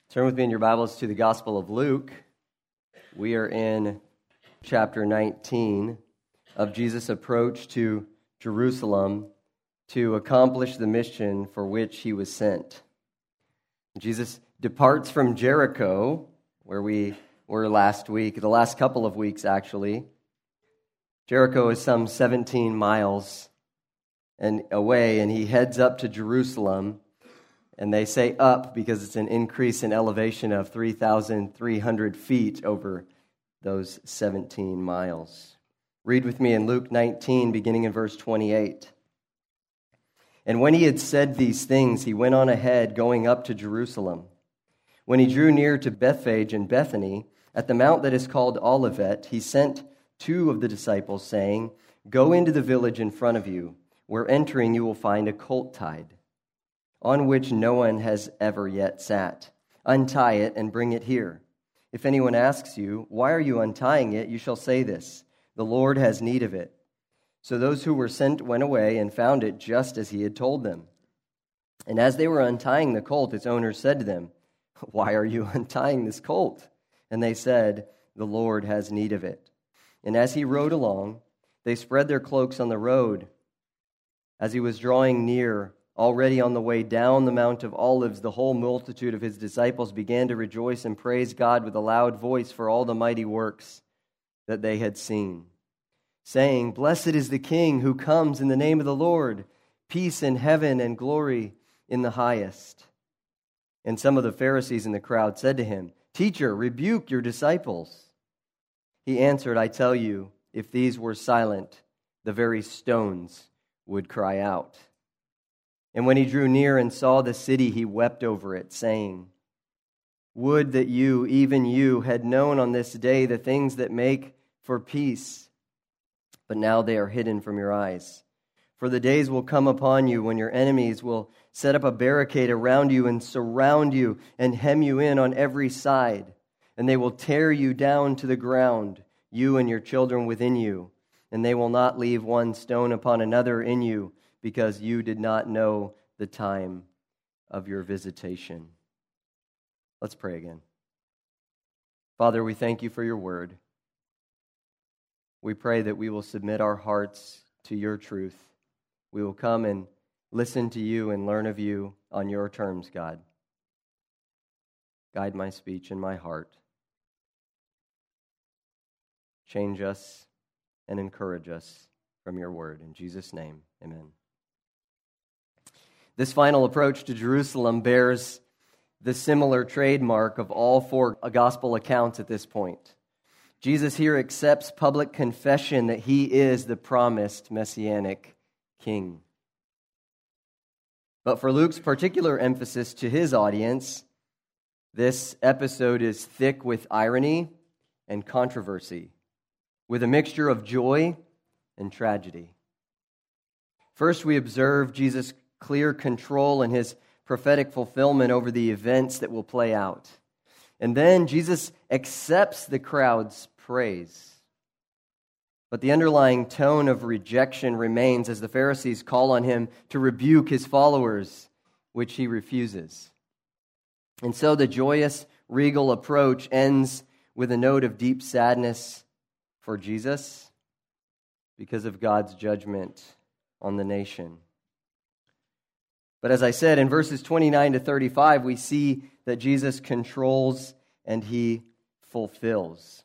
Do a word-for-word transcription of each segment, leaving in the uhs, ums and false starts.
Turn with me in your Bibles to the Gospel of Luke. We are in chapter nineteen of Jesus' approach to Jerusalem to accomplish the mission for which he was sent. Jesus departs from Jericho, where we were last week, the last couple of weeks actually. Jericho is some seventeen miles and away, and he heads up to Jerusalem. And they say up because it's an increase in elevation of three thousand three hundred feet over those seventeen miles. Read with me in Luke nineteen, beginning in verse twenty-eight. And when he had said these things, he went on ahead, going up to Jerusalem. When he drew near to Bethphage and Bethany, at the mount that is called Olivet, he sent two of the disciples, saying, "Go into the village in front of you, where entering you will find a colt tied, on which no one has ever yet sat. Untie it and bring it here. If anyone asks you, 'Why are you untying it?' you shall say this, 'The Lord has need of it.'" So those who were sent went away and found it just as he had told them. And as they were untying the colt, its owner said to them, "Why are you untying this colt?" And they said, "The Lord has need of it." And as he rode along, they spread their cloaks on the road. As he was drawing near, already on the way down the Mount of Olives, the whole multitude of his disciples began to rejoice and praise God with a loud voice for all the mighty works that they had seen, saying, "Blessed is the King who comes in the name of the Lord, peace in heaven and glory in the highest." And some of the Pharisees in the crowd said to him, "Teacher, rebuke your disciples." He answered, "I tell you, if these were silent, the very stones would cry out." And when he drew near and saw the city, he wept over it, saying, "Would that you, even you, had known on this day the things that make for peace, but now they are hidden from your eyes. For the days will come upon you when your enemies will set up a barricade around you and surround you and hem you in on every side, and they will tear you down to the ground, you and your children within you, and they will not leave one stone upon another in you, because you did not know the time of your visitation." Let's pray again. Father, we thank you for your word. We pray that we will submit our hearts to your truth. We will come and listen to you and learn of you on your terms, God. Guide my speech and my heart. Change us and encourage us from your word. In Jesus' name, amen. This final approach to Jerusalem bears the similar trademark of all four gospel accounts at this point. Jesus here accepts public confession that he is the promised messianic king. But for Luke's particular emphasis to his audience, this episode is thick with irony and controversy, with a mixture of joy and tragedy. First, we observe Jesus' clear control and his prophetic fulfillment over the events that will play out. And then Jesus accepts the crowd's praise. But the underlying tone of rejection remains as the Pharisees call on him to rebuke his followers, which he refuses. And so the joyous, regal approach ends with a note of deep sadness for Jesus because of God's judgment on the nation. But as I said, in verses twenty-nine to thirty-five, we see that Jesus controls and he fulfills.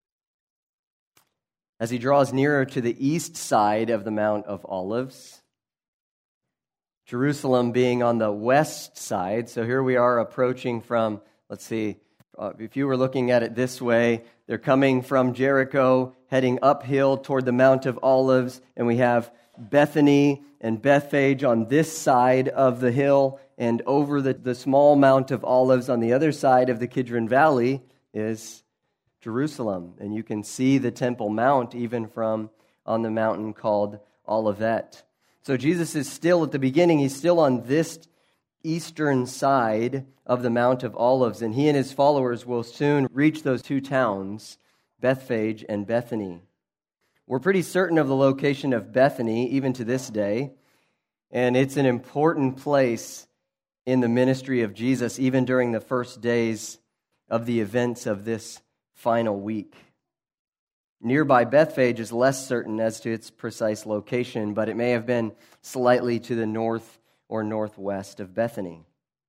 As he draws nearer to the east side of the Mount of Olives, Jerusalem being on the west side, so here we are approaching from, let's see, uh, if you were looking at it this way, they're coming from Jericho, heading uphill toward the Mount of Olives, and we have Bethany and Bethphage on this side of the hill, and over the, the small Mount of Olives on the other side of the Kidron Valley is Jerusalem. And you can see the Temple Mount even from on the mountain called Olivet. So Jesus is still at the beginning, he's still on this eastern side of the Mount of Olives, and he and his followers will soon reach those two towns, Bethphage and Bethany. We're pretty certain of the location of Bethany, even to this day, and it's an important place in the ministry of Jesus, even during the first days of the events of this final week. Nearby Bethphage is less certain as to its precise location, but it may have been slightly to the north or northwest of Bethany.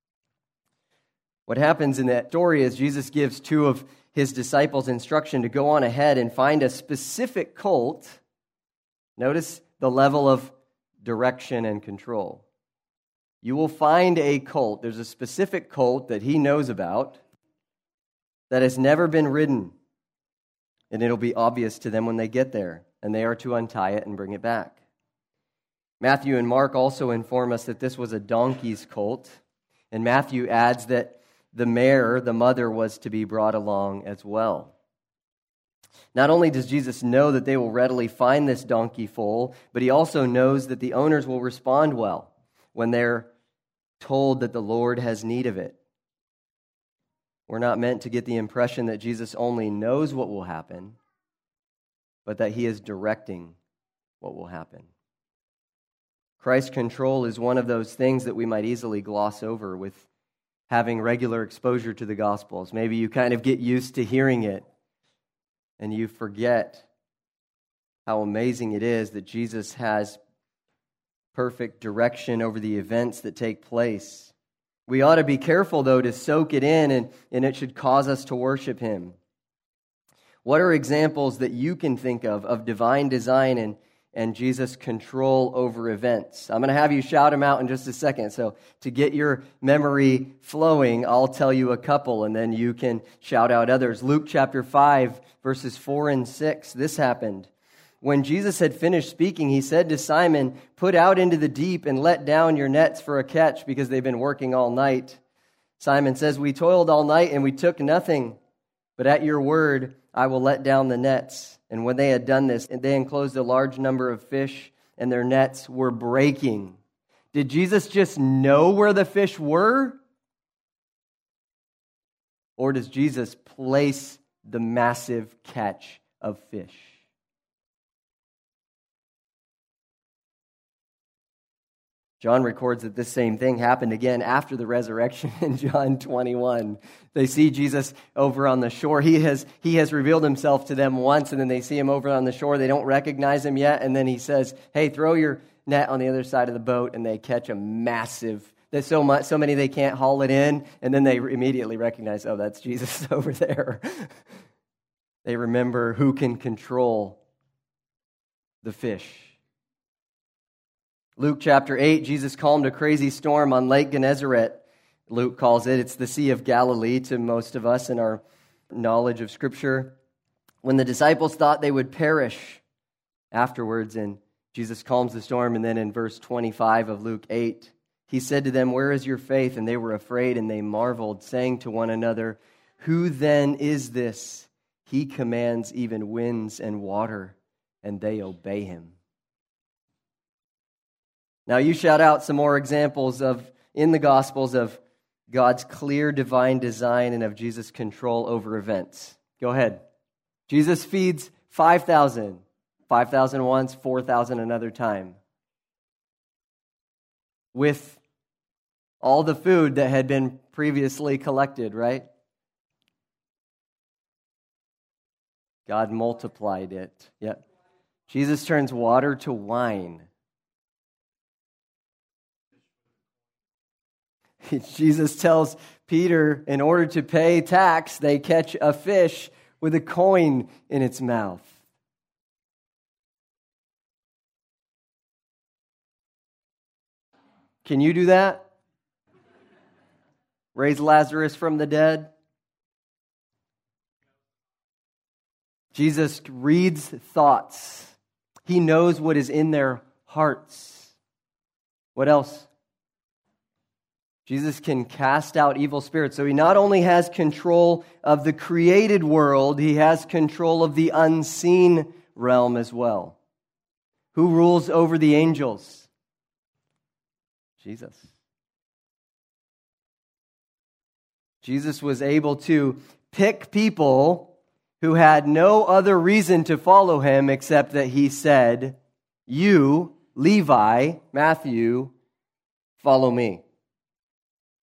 What happens in that story is Jesus gives two of his disciples instruction to go on ahead and find a specific colt. Notice the level of direction and control. You will find a colt. There's a specific colt that he knows about that has never been ridden. And it'll be obvious to them when they get there, and they are to untie it and bring it back. Matthew and Mark also inform us that this was a donkey's colt, and Matthew adds that the mare, the mother, was to be brought along as well. Not only does Jesus know that they will readily find this donkey foal, but he also knows that the owners will respond well when they're told that the Lord has need of it. We're not meant to get the impression that Jesus only knows what will happen, but that he is directing what will happen. Christ's control is one of those things that we might easily gloss over with having regular exposure to the Gospels. Maybe you kind of get used to hearing it, and you forget how amazing it is that Jesus has perfect direction over the events that take place. We ought to be careful, though, to soak it in, and, and it should cause us to worship him. What are examples that you can think of of divine design and, and Jesus' control over events? I'm going to have you shout them out in just a second. So to get your memory flowing, I'll tell you a couple, and then you can shout out others. Luke chapter five, verses four and six, this happened. When Jesus had finished speaking, he said to Simon, "Put out into the deep and let down your nets for a catch," because they've been working all night. Simon says, "We toiled all night and we took nothing, but at your word I will let down the nets." And when they had done this, they enclosed a large number of fish, and their nets were breaking. Did Jesus just know where the fish were? Or does Jesus place the massive catch of fish? John records that this same thing happened again after the resurrection in John twenty-one. They see Jesus over on the shore. He has, he has revealed himself to them once, and then they see him over on the shore. They don't recognize him yet, and then he says, "Hey, throw your net on the other side of the boat," and they catch a massive, there's so much, so many they can't haul it in, and then they immediately recognize, oh, that's Jesus over there. They remember who can control the fish. Luke chapter eight, Jesus calmed a crazy storm on Lake Gennesaret, Luke calls it. It's the Sea of Galilee to most of us in our knowledge of Scripture. When the disciples thought they would perish afterwards, and Jesus calms the storm, and then in verse twenty-five of Luke eight, he said to them, "Where is your faith?" And they were afraid, and they marveled, saying to one another, "Who then is this? He commands even winds and water, and they obey him." Now you shout out some more examples of in the Gospels of God's clear divine design and of Jesus' control over events. Go ahead. Jesus feeds five thousand. five thousand once, four thousand another time. With all the food that had been previously collected, right? God multiplied it. Yep. Jesus turns water to wine. Jesus tells Peter, in order to pay tax, they catch a fish with a coin in its mouth. Can you do that? Raise Lazarus from the dead? Jesus reads thoughts. He knows what is in their hearts. What else? Jesus can cast out evil spirits. So he not only has control of the created world, he has control of the unseen realm as well. Who rules over the angels? Jesus. Jesus was able to pick people who had no other reason to follow him except that he said, "You, Levi, Matthew, follow me."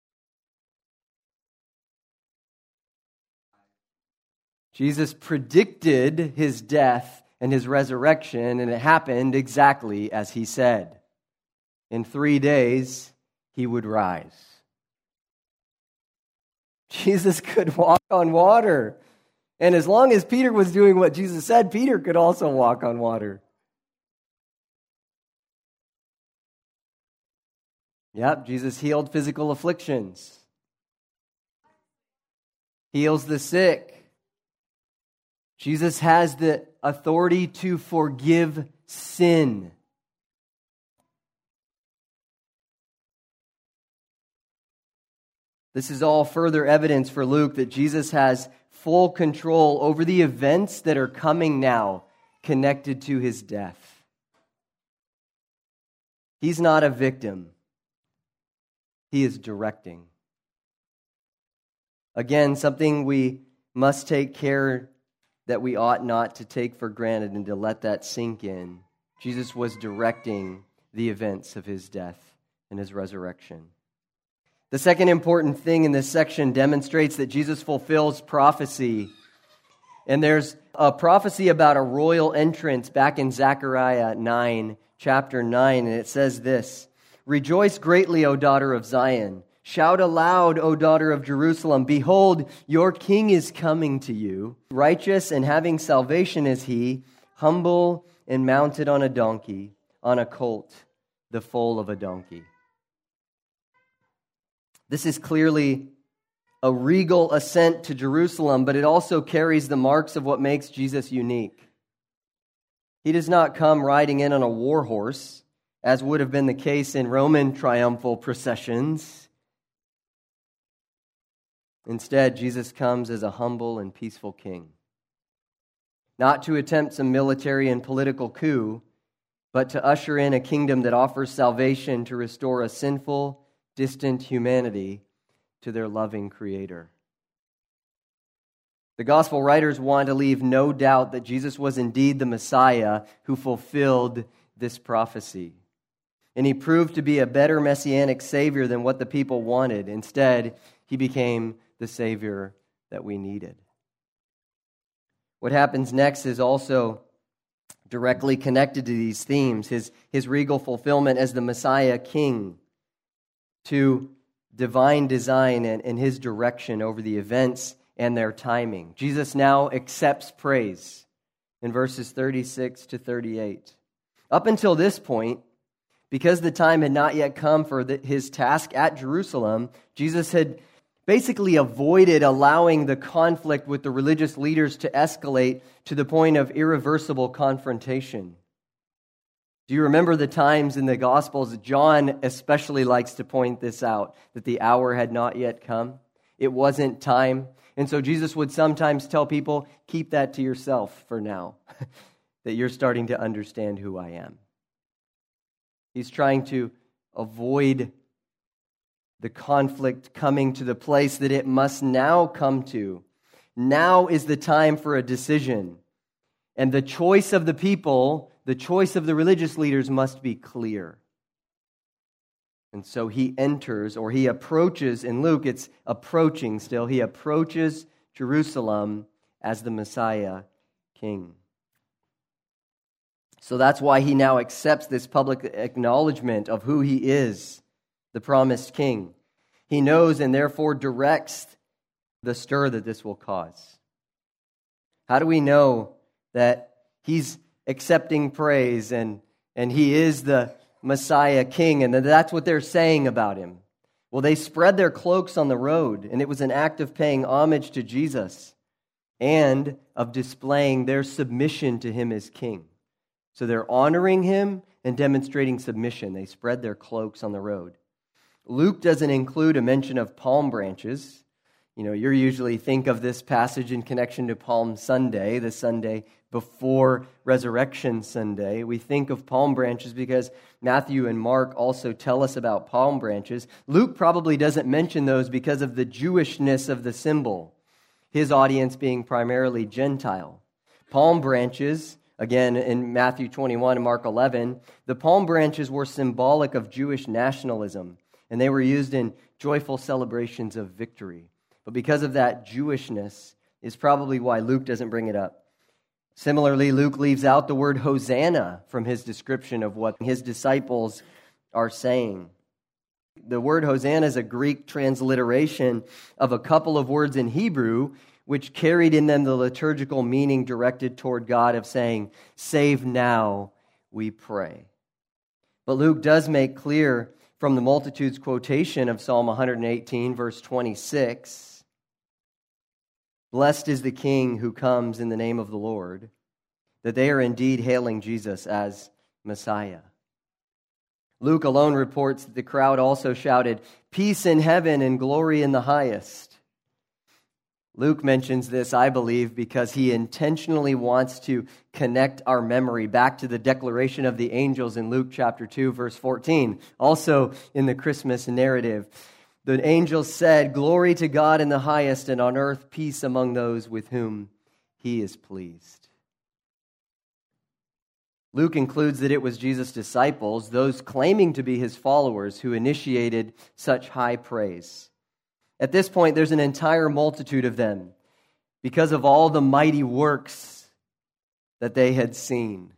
Jesus predicted his death and his resurrection, and it happened exactly as he said. In three days, he would rise. Jesus could walk on water. And as long as Peter was doing what Jesus said, Peter could also walk on water. Yep, Jesus healed physical afflictions. Heals the sick. Jesus has the authority to forgive sin. This is all further evidence for Luke that Jesus has full control over the events that are coming now connected to his death. He's not a victim. He is directing. Again, something we must take care that we ought not to take for granted and to let that sink in. Jesus was directing the events of his death and his resurrection. The second important thing in this section demonstrates that Jesus fulfills prophecy. And there's a prophecy about a royal entrance back in Zechariah nine, chapter nine, and it says this: "Rejoice greatly, O daughter of Zion. Shout aloud, O daughter of Jerusalem. Behold, your king is coming to you. Righteous and having salvation is he, humble and mounted on a donkey, on a colt, the foal of a donkey." This is clearly a regal ascent to Jerusalem, but it also carries the marks of what makes Jesus unique. He does not come riding in on a war horse, as would have been the case in Roman triumphal processions. Instead, Jesus comes as a humble and peaceful king, not to attempt some military and political coup, but to usher in a kingdom that offers salvation to restore a sinful, distant humanity to their loving Creator. The gospel writers want to leave no doubt that Jesus was indeed the Messiah who fulfilled this prophecy. And he proved to be a better messianic Savior than what the people wanted. Instead, he became the Savior that we needed. What happens next is also directly connected to these themes. His, his regal fulfillment as the Messiah King, to divine design and, and his direction over the events and their timing. Jesus now accepts praise in verses thirty-six to thirty-eight. Up until this point, because the time had not yet come for the, his task at Jerusalem, Jesus had basically avoided allowing the conflict with the religious leaders to escalate to the point of irreversible confrontation. Do you remember the times in the Gospels? John especially likes to point this out, that the hour had not yet come. It wasn't time. And so Jesus would sometimes tell people, keep that to yourself for now, that you're starting to understand who I am. He's trying to avoid the conflict coming to the place that it must now come to. Now is the time for a decision. And the choice of the people, the choice of the religious leaders must be clear. And so he enters, or he approaches, in Luke it's approaching still, he approaches Jerusalem as the Messiah King. So that's why he now accepts this public acknowledgement of who he is, the promised King. He knows and therefore directs the stir that this will cause. How do we know that he's accepting praise and, and he is the Messiah King, and that that's what they're saying about him? Well, they spread their cloaks on the road, and it was an act of paying homage to Jesus and of displaying their submission to him as King. So they're honoring him and demonstrating submission. They spread their cloaks on the road. Luke doesn't include a mention of palm branches. You know, you usually think of this passage in connection to Palm Sunday, the Sunday before Resurrection Sunday. We think of palm branches because Matthew and Mark also tell us about palm branches. Luke probably doesn't mention those because of the Jewishness of the symbol, his audience being primarily Gentile. Palm branches, again in Matthew twenty-one and Mark eleven, the palm branches were symbolic of Jewish nationalism, and they were used in joyful celebrations of victory. But because of that Jewishness, is probably why Luke doesn't bring it up. Similarly, Luke leaves out the word Hosanna from his description of what his disciples are saying. The word Hosanna is a Greek transliteration of a couple of words in Hebrew which carried in them the liturgical meaning directed toward God of saying, "Save now, we pray." But Luke does make clear from the multitude's quotation of Psalm one eighteen, verse twenty-six, "Blessed is the King who comes in the name of the Lord," that they are indeed hailing Jesus as Messiah. Luke alone reports that the crowd also shouted, "Peace in heaven and glory in the highest." Luke mentions this, I believe, because he intentionally wants to connect our memory back to the declaration of the angels in Luke chapter two, verse fourteen, also in the Christmas narrative. The angels said, "Glory to God in the highest, and on earth peace among those with whom he is pleased." Luke includes that it was Jesus' disciples, those claiming to be his followers, who initiated such high praise. At this point, there's an entire multitude of them because of all the mighty works that they had seen.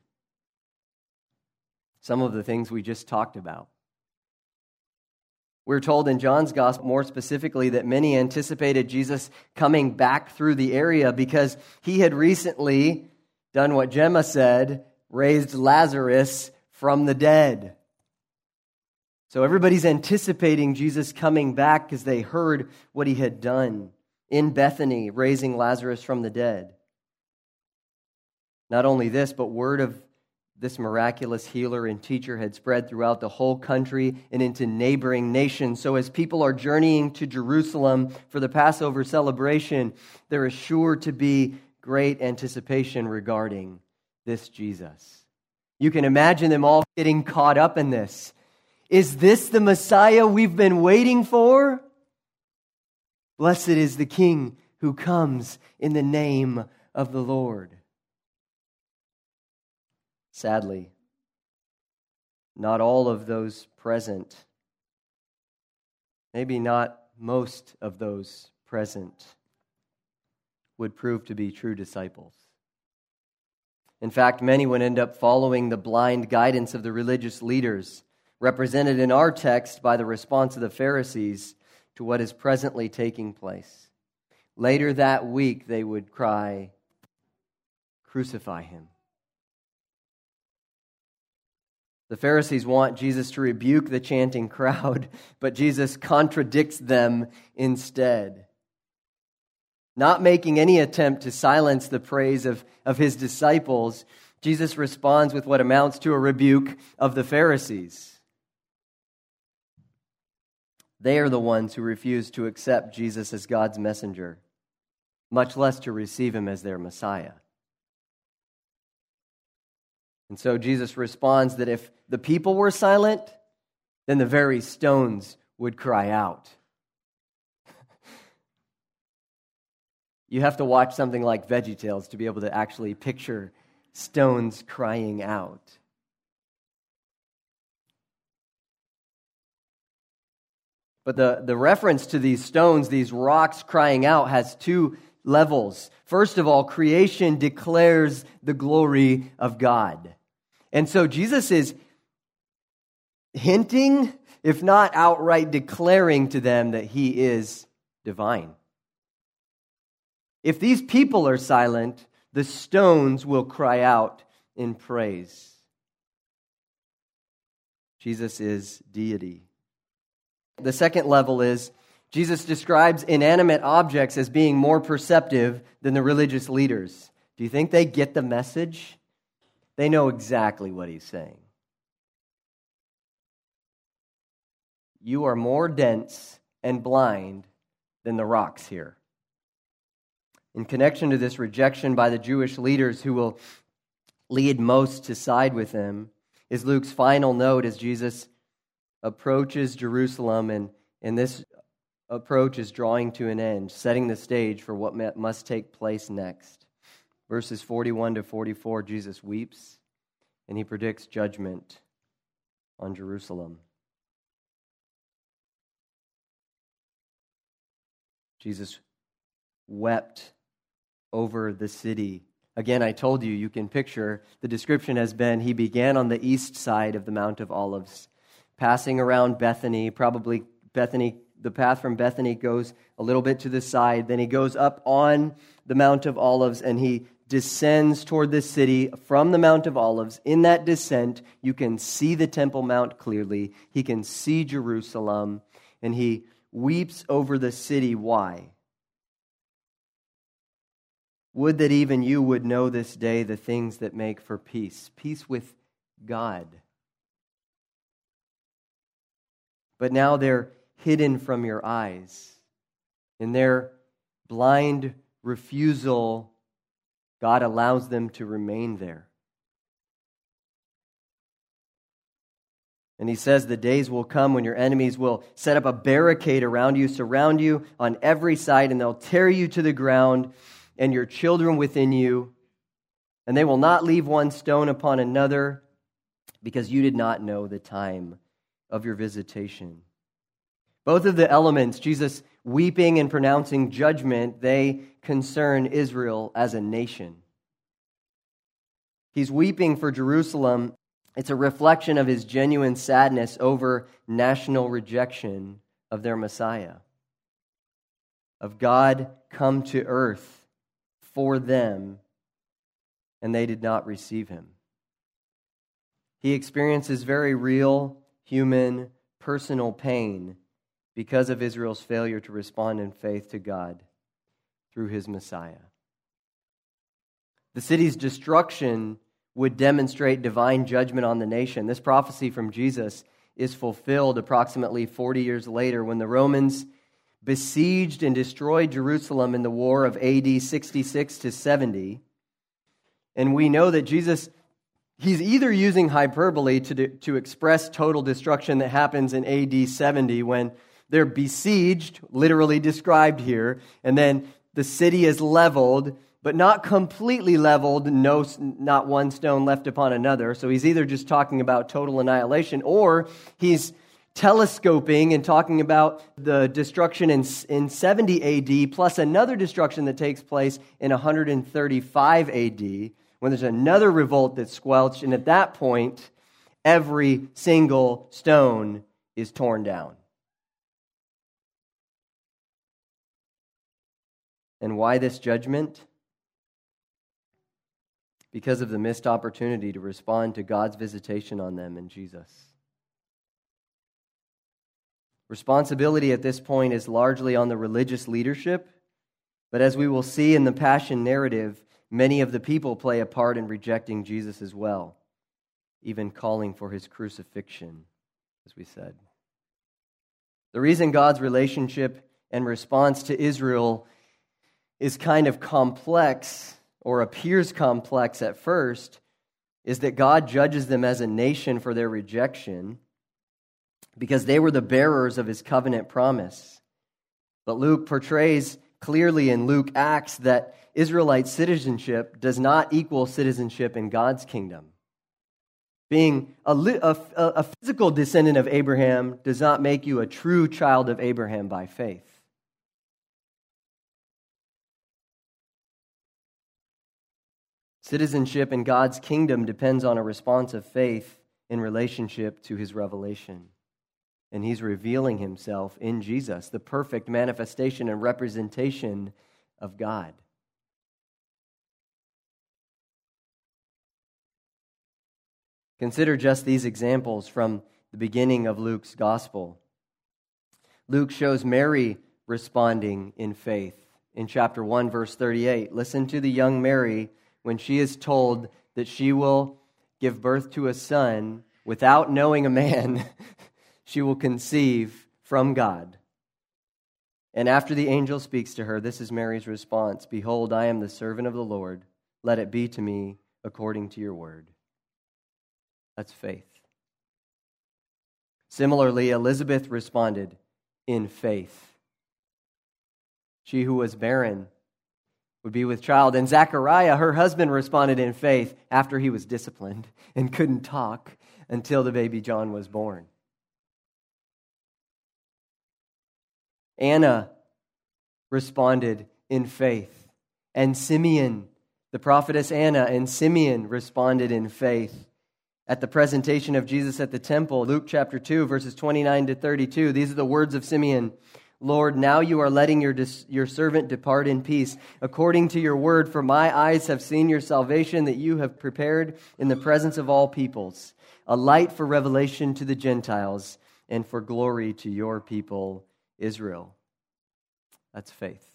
Some of the things we just talked about. We're told in John's Gospel, more specifically, that many anticipated Jesus coming back through the area because he had recently done what Gemma said, raised Lazarus from the dead. So everybody's anticipating Jesus coming back because they heard what he had done in Bethany, raising Lazarus from the dead. Not only this, but word of this miraculous healer and teacher had spread throughout the whole country and into neighboring nations. So as people are journeying to Jerusalem for the Passover celebration, there is sure to be great anticipation regarding this Jesus. You can imagine them all getting caught up in this. Is this the Messiah we've been waiting for? Blessed is the King who comes in the name of the Lord. Sadly, not all of those present, maybe not most of those present, would prove to be true disciples. In fact, many would end up following the blind guidance of the religious leaders, represented in our text by the response of the Pharisees to what is presently taking place. Later that week, they would cry, "Crucify him." The Pharisees want Jesus to rebuke the chanting crowd, but Jesus contradicts them instead. Not making any attempt to silence the praise of, of his disciples, Jesus responds with what amounts to a rebuke of the Pharisees. They are the ones who refuse to accept Jesus as God's messenger, much less to receive him as their Messiah. And so Jesus responds that if the people were silent, then the very stones would cry out. You have to watch something like VeggieTales to be able to actually picture stones crying out. But the, the reference to these stones, these rocks crying out, has two levels. First of all, creation declares the glory of God. And so Jesus is hinting, if not outright declaring to them that he is divine. If these people are silent, the stones will cry out in praise. Jesus is deity. The second level is Jesus describes inanimate objects as being more perceptive than the religious leaders. Do you think they get the message? They know exactly what he's saying. You are more dense and blind than the rocks here. In connection to this rejection by the Jewish leaders who will lead most to side with them, is Luke's final note as Jesus approaches Jerusalem, and, and this approach is drawing to an end, setting the stage for what must take place next. Verses forty-one to forty-four, Jesus weeps, and he predicts judgment on Jerusalem. Jesus wept over the city. Again, I told you, you can picture, the description has been, he began on the east side of the Mount of Olives, passing around Bethany, probably Bethany, the path from Bethany goes a little bit to the side, then he goes up on the Mount of Olives, and he descends toward the city from the Mount of Olives. In that descent, you can see the Temple Mount clearly. He can see Jerusalem, and he weeps over the city. Why? Would that even you would know this day the things that make for peace. Peace with God. But now they're hidden from your eyes. In their blind refusal, God allows them to remain there. And he says the days will come when your enemies will set up a barricade around you, surround you on every side, and they'll tear you to the ground and your children within you, and they will not leave one stone upon another, because you did not know the time of your visitation. Both of the elements, Jesus weeping and pronouncing judgment, they concern Israel as a nation. He's weeping for Jerusalem. It's a reflection of his genuine sadness over national rejection of their Messiah, of God come to earth for them, and they did not receive him. He experiences very real, human, personal pain because of Israel's failure to respond in faith to God through his Messiah. The city's destruction would demonstrate divine judgment on the nation. This prophecy from Jesus is fulfilled approximately forty years later when the Romans besieged and destroyed Jerusalem in the war of A D sixty-six to seventy. And we know that Jesus, he's either using hyperbole to, to express total destruction that happens in A D seventy when they're besieged, literally described here, and then the city is leveled, but not completely leveled, no, not one stone left upon another. So he's either just talking about total annihilation, or he's telescoping and talking about the destruction in, in seventy A D, plus another destruction that takes place in one thirty-five A D, when there's another revolt that's squelched, and at that point, every single stone is torn down. And why this judgment? Because of the missed opportunity to respond to God's visitation on them in Jesus. Responsibility at this point is largely on the religious leadership, but as we will see in the Passion narrative, many of the people play a part in rejecting Jesus as well, even calling for his crucifixion, as we said. The reason God's relationship and response to Israel is kind of complex, or appears complex at first, is that God judges them as a nation for their rejection because they were the bearers of his covenant promise. But Luke portrays clearly in Luke Acts that Israelite citizenship does not equal citizenship in God's kingdom. Being a, a, a physical descendant of Abraham does not make you a true child of Abraham by faith. Citizenship in God's kingdom depends on a response of faith in relationship to his revelation. And he's revealing himself in Jesus, the perfect manifestation and representation of God. Consider just these examples from the beginning of Luke's gospel. Luke shows Mary responding in faith. In chapter one, verse thirty-eight, listen to the young Mary when she is told that she will give birth to a son without knowing a man. She will conceive from God. And after the angel speaks to her, this is Mary's response: "Behold, I am the servant of the Lord. Let it be to me according to your word." That's faith. Similarly, Elizabeth responded in faith. She who was barren would be with child. And Zechariah, her husband, responded in faith after he was disciplined and couldn't talk until the baby John was born. Anna responded in faith. and Simeon. The prophetess Anna and Simeon responded in faith. At the presentation of Jesus at the temple, Luke chapter two, verses twenty-nine to thirty-two, these are the words of Simeon. Lord, now you are letting your, dis- your servant depart in peace, according to your word, for my eyes have seen your salvation that you have prepared in the presence of all peoples, a light for revelation to the Gentiles and for glory to your people, Israel. That's faith.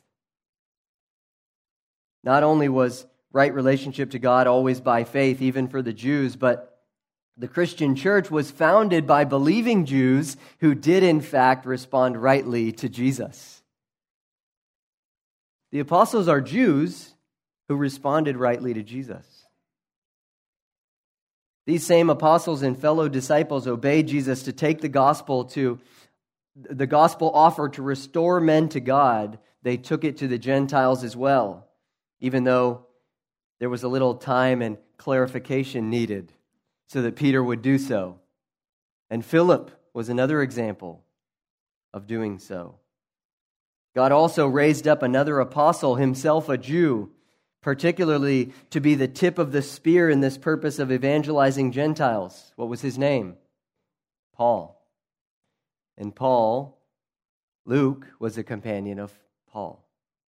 Not only was right relationship to God always by faith, even for the Jews, but the Christian church was founded by believing Jews who did in fact respond rightly to Jesus. The apostles are Jews who responded rightly to Jesus. These same apostles and fellow disciples obeyed Jesus to take the gospel to the gospel offer to restore men to God. They took it to the Gentiles as well, even though there was a little time and clarification needed so that Peter would do so. And Philip was another example of doing so. God also raised up another apostle, himself a Jew, particularly to be the tip of the spear in this purpose of evangelizing Gentiles. What was his name? Paul. And Paul, Luke, was a companion of Paul.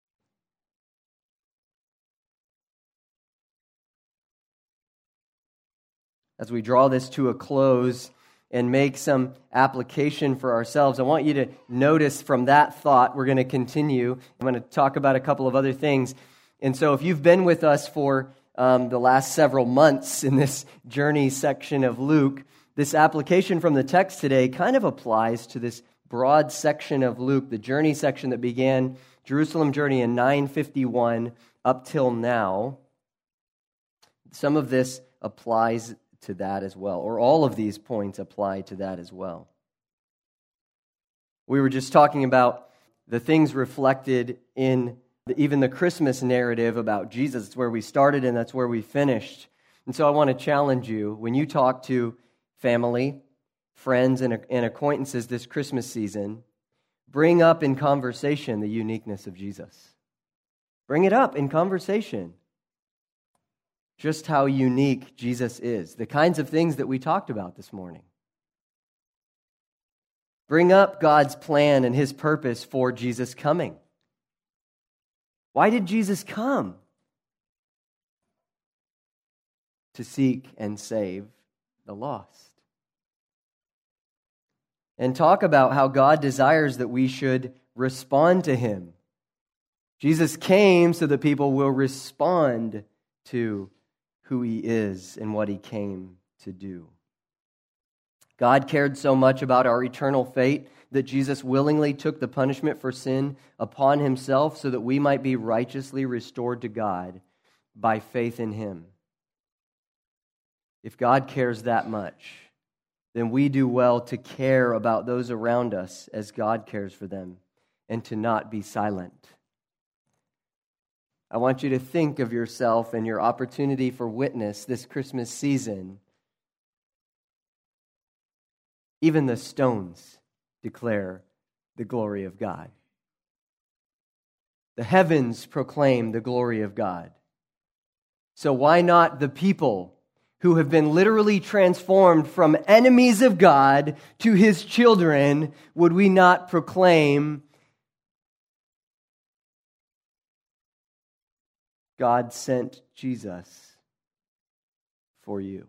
As we draw this to a close and make some application for ourselves, I want you to notice from that thought, we're going to continue. I'm going to talk about a couple of other things. And so if you've been with us for um, the last several months in this journey section of Luke, this application from the text today kind of applies to this broad section of Luke, the journey section that began Jerusalem journey in nine fifty-one up till now. Some of this applies to that as well, or all of these points apply to that as well. We were just talking about the things reflected in the, even the Christmas narrative about Jesus. It's where we started and that's where we finished. And so I want to challenge you, when you talk to family, friends, and, and acquaintances this Christmas season, bring up in conversation the uniqueness of Jesus. Bring it up in conversation. Just how unique Jesus is. The kinds of things that we talked about this morning. Bring up God's plan and His purpose for Jesus coming. Why did Jesus come? To seek and save the lost. And talk about how God desires that we should respond to Him. Jesus came so that people will respond to who He is and what He came to do. God cared so much about our eternal fate that Jesus willingly took the punishment for sin upon Himself so that we might be righteously restored to God by faith in Him. If God cares that much, then we do well to care about those around us as God cares for them and to not be silent. I want you to think of yourself and your opportunity for witness this Christmas season. Even the stones declare the glory of God. The heavens proclaim the glory of God. So why not the people who have been literally transformed from enemies of God to His children, would we not proclaim God sent Jesus for you?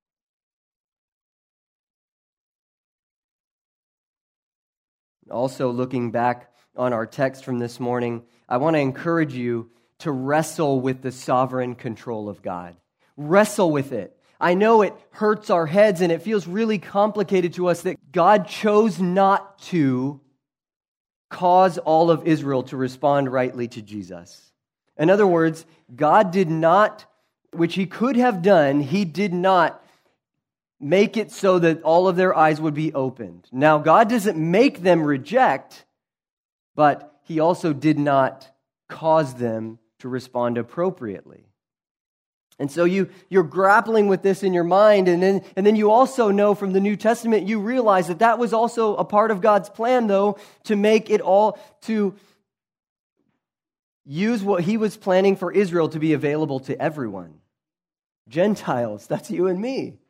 Also, looking back on our text from this morning, I want to encourage you to wrestle with the sovereign control of God. Wrestle with it. I know it hurts our heads and it feels really complicated to us that God chose not to cause all of Israel to respond rightly to Jesus. In other words, God did not, which He could have done, He did not make it so that all of their eyes would be opened. Now, God doesn't make them reject, but He also did not cause them to respond appropriately. And so you, you're grappling with this in your mind, and then, and then you also know from the New Testament, you realize that that was also a part of God's plan, though, to make it all, to use what he was planning for Israel to be available to everyone. Gentiles, that's you and me.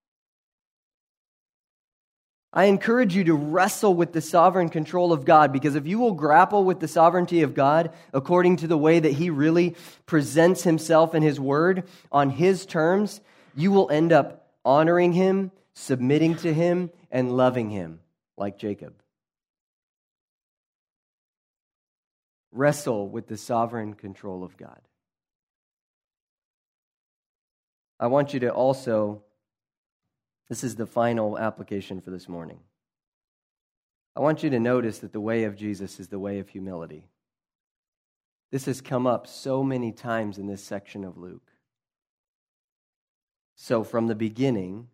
I encourage you to wrestle with the sovereign control of God, because if you will grapple with the sovereignty of God according to the way that he really presents himself in his word on his terms, you will end up honoring him, submitting to him, and loving him like Jacob. Wrestle with the sovereign control of God. I want you to also, this is the final application for this morning. I want you to notice that the way of Jesus is the way of humility. This has come up so many times in this section of Luke. So from the beginning,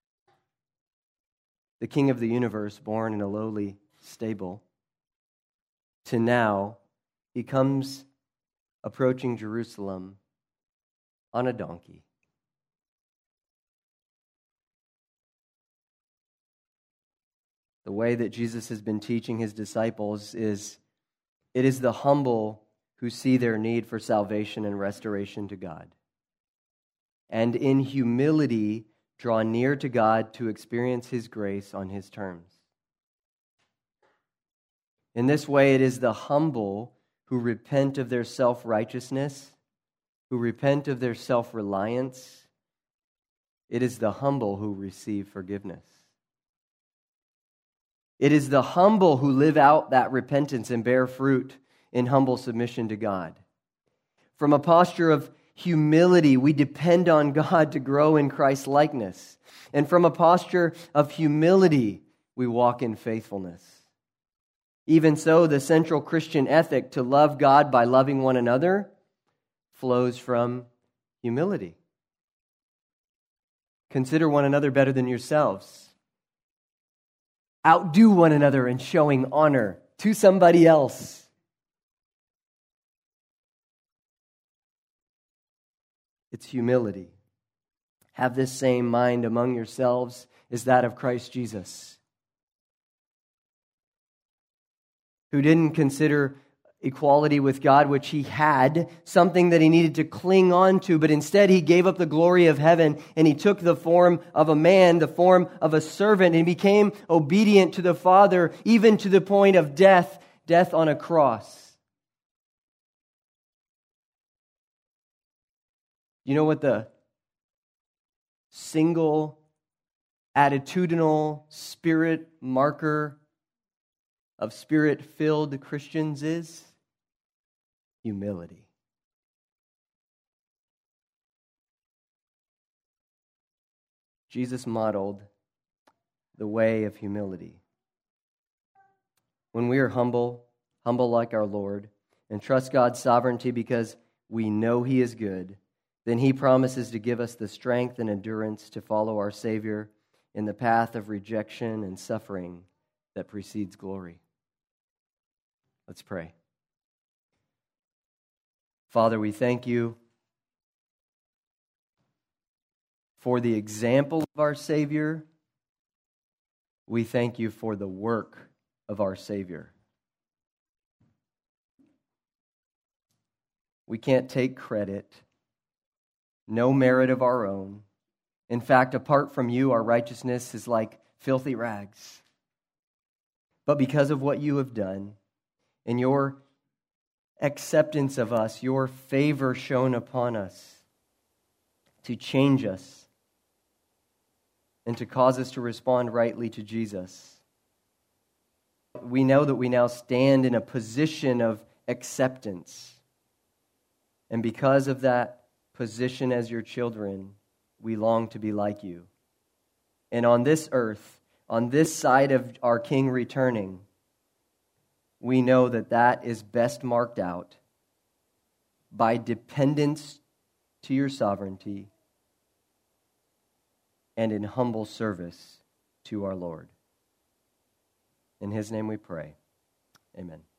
the King of the universe, born in a lowly stable, to now, he comes approaching Jerusalem on a donkey. The way that Jesus has been teaching his disciples is, it is the humble who see their need for salvation and restoration to God, and in humility draw near to God to experience his grace on his terms. In this way, it is the humble who repent of their self-righteousness, who repent of their self-reliance. It is the humble who receive forgiveness. It is the humble who live out that repentance and bear fruit in humble submission to God. From a posture of humility, we depend on God to grow in Christ's likeness. And from a posture of humility, we walk in faithfulness. Even so, the central Christian ethic to love God by loving one another flows from humility. Consider one another better than yourselves. Outdo one another in showing honor to somebody else. It's humility. Have this same mind among yourselves as that of Christ Jesus, who didn't consider equality with God, which he had, something that he needed to cling on to, but instead he gave up the glory of heaven and he took the form of a man, the form of a servant, and became obedient to the Father, even to the point of death, death on a cross. You know what the single attitudinal spirit marker of spirit-filled Christians is? Humility. Jesus modeled the way of humility. When we are humble, humble like our Lord, and trust God's sovereignty because we know he is good, then he promises to give us the strength and endurance to follow our Savior in the path of rejection and suffering that precedes glory. Let's pray. Father, we thank you for the example of our Savior. We thank you for the work of our Savior. We can't take credit, no merit of our own. In fact, apart from you, our righteousness is like filthy rags. But because of what you have done, and your acceptance of us, your favor shown upon us to change us and to cause us to respond rightly to Jesus, we know that we now stand in a position of acceptance. And because of that position as your children, we long to be like you. And on this earth, on this side of our King returning, we know that that is best marked out by dependence to your sovereignty and in humble service to our Lord. In his name we pray. Amen.